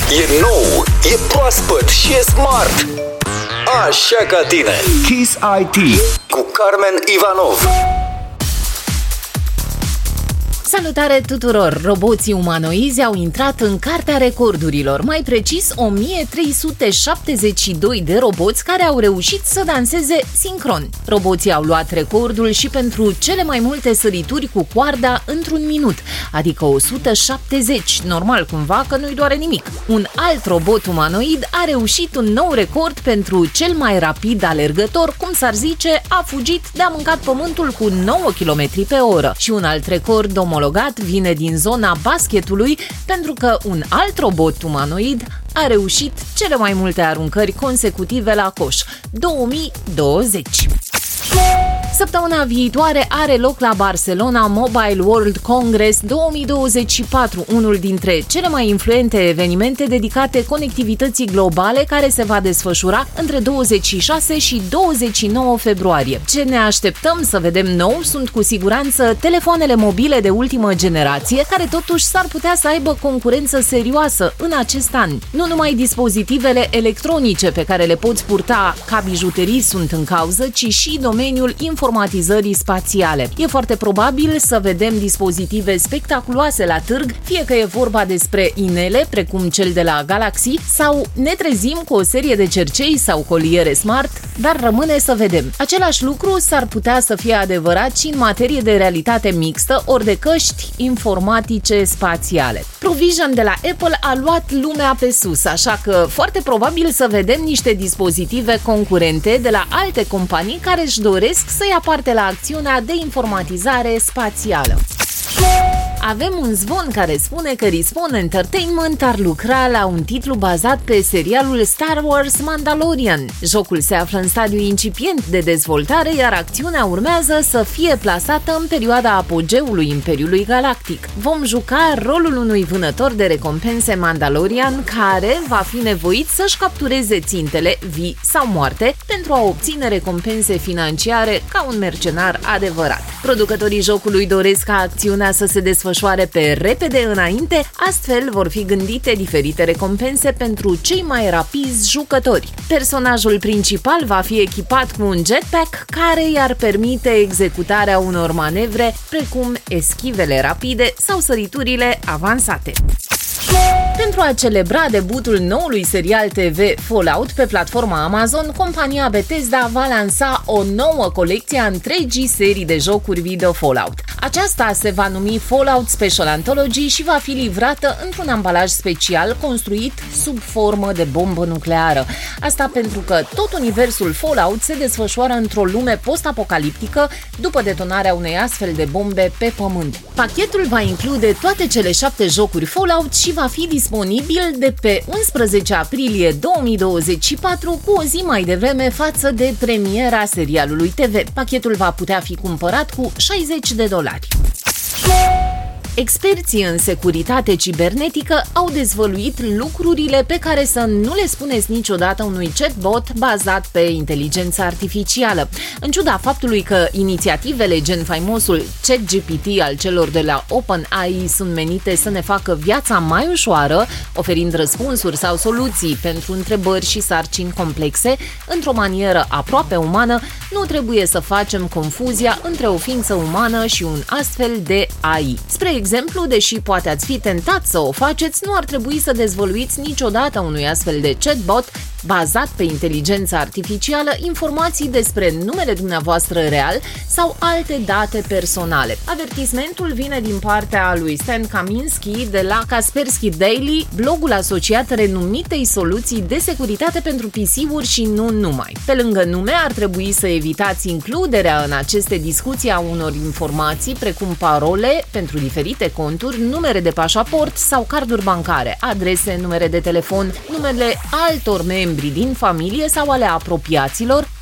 E nou, e proaspăt și e smart. Așa ca tine. Kiss IT cu Carmen Ivanov. Salutare tuturor! Roboții umanoizi au intrat în cartea recordurilor, mai precis 1372 de roboți care au reușit să danseze sincron. Roboții au luat recordul și pentru cele mai multe sărituri cu coarda într-un minut, adică 170, normal cumva că nu-i doare nimic. Un alt robot umanoid a reușit un nou record pentru cel mai rapid alergător, cum s-ar zice, a fugit de-a mâncat pământul cu 9 km pe oră. Și un alt record omologat vine din zona basketului, pentru că un alt robot umanoid a reușit cele mai multe aruncări consecutive la coș, 2020. Săptămâna viitoare are loc la Barcelona Mobile World Congress 2024, unul dintre cele mai influente evenimente dedicate conectivității globale, care se va desfășura între 26 și 29 februarie. Ce ne așteptăm să vedem nou sunt cu siguranță telefoanele mobile de ultimă generație, care totuși s-ar putea să aibă concurență serioasă în acest an. Nu numai dispozitivele electronice pe care le poți purta ca bijuterii sunt în cauză, ci și domeniul informatizării spațiale. E foarte probabil să vedem dispozitive spectaculoase la târg, fie că e vorba despre inele, precum cel de la Galaxy, sau ne trezim cu o serie de cercei sau coliere smart, dar rămâne să vedem. Același lucru s-ar putea să fie adevărat și în materie de realitate mixtă, ori de căști informatice spațiale. Provision de la Apple a luat lumea pe sus, așa că foarte probabil să vedem niște dispozitive concurente de la alte companii care își doresc să ia parte la acțiunea de informatizare spațială. Avem un zvon care spune că Respawn Entertainment ar lucra la un titlu bazat pe serialul Star Wars Mandalorian. Jocul se află în stadiu incipient de dezvoltare, iar acțiunea urmează să fie plasată în perioada apogeului Imperiului Galactic. Vom juca rolul unui vânător de recompense Mandalorian care va fi nevoit să-și captureze țintele, vii sau moarte, pentru a obține recompense financiare ca un mercenar adevărat. Producătorii jocului doresc ca acțiunea să se desfășoare pe repede înainte, astfel vor fi gândite diferite recompense pentru cei mai rapizi jucători. Personajul principal va fi echipat cu un jetpack care i-ar permite executarea unor manevre precum eschivele rapide sau săriturile avansate. Pentru a celebra debutul noului serial TV Fallout pe platforma Amazon, compania Bethesda va lansa o nouă colecție a întregii serii de jocuri video Fallout. Aceasta se va numi Fallout Special Anthology și va fi livrată într-un ambalaj special construit sub formă de bombă nucleară. Asta pentru că tot universul Fallout se desfășoară într-o lume post-apocaliptică după detonarea unei astfel de bombe pe pământ. Pachetul va include toate cele 7 jocuri Fallout și va fi disponibil de pe 11 aprilie 2024, cu o zi mai devreme față de premiera serialului TV. Pachetul va putea fi cumpărat cu $60. Experții în securitate cibernetică au dezvăluit lucrurile pe care să nu le spuneți niciodată unui chatbot bazat pe inteligență artificială. În ciuda faptului că inițiativele gen faimosul ChatGPT al celor de la OpenAI sunt menite să ne facă viața mai ușoară, oferind răspunsuri sau soluții pentru întrebări și sarcini complexe, într-o manieră aproape umană, nu trebuie să facem confuzia între o ființă umană și un astfel de AI. Spre exemplu, deși poate ați fi tentat să o faceți, nu ar trebui să dezvăluiți niciodată unui astfel de chatbot bazat pe inteligență artificială informații despre numele dumneavoastră real sau alte date personale. Avertismentul vine din partea lui Stan Kaminsky de la Kaspersky Daily, blogul asociat renumitei soluții de securitate pentru PC-uri și nu numai. Pe lângă nume, ar trebui să evitați includerea în aceste discuții a unor informații precum parole pentru diferite conturi, numere de pașaport sau carduri bancare, adrese, numere de telefon, numele altor membri din familie sau ale apropiaților,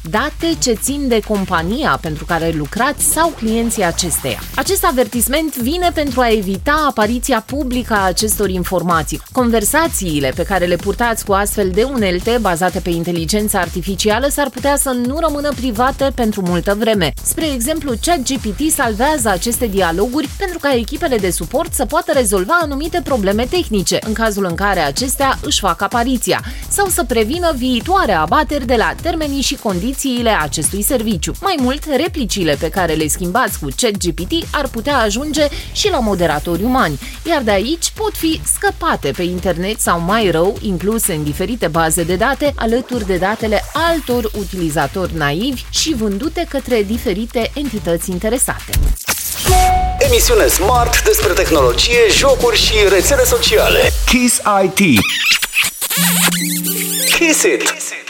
date ce țin de compania pentru care lucrați sau clienții acesteia. Acest avertisment vine pentru a evita apariția publică a acestor informații. Conversațiile pe care le purtați cu astfel de unelte bazate pe inteligența artificială s-ar putea să nu rămână private pentru multă vreme. Spre exemplu, ChatGPT salvează aceste dialoguri pentru ca echipele de suport să poată rezolva anumite probleme tehnice, în cazul în care acestea își fac apariția, sau să prevină viitoare abateri de la termenii și condițiile acestui serviciu. Mai mult, replicile pe care le schimbați cu ChatGPT ar putea ajunge și la moderatori umani, iar de aici pot fi scăpate pe internet sau, mai rău, incluse în diferite baze de date alături de datele altor utilizatori naivi și vândute către diferite entități interesate. Emisiune Smart despre tehnologie, jocuri și rețele sociale. Kiss IT. Kiss it!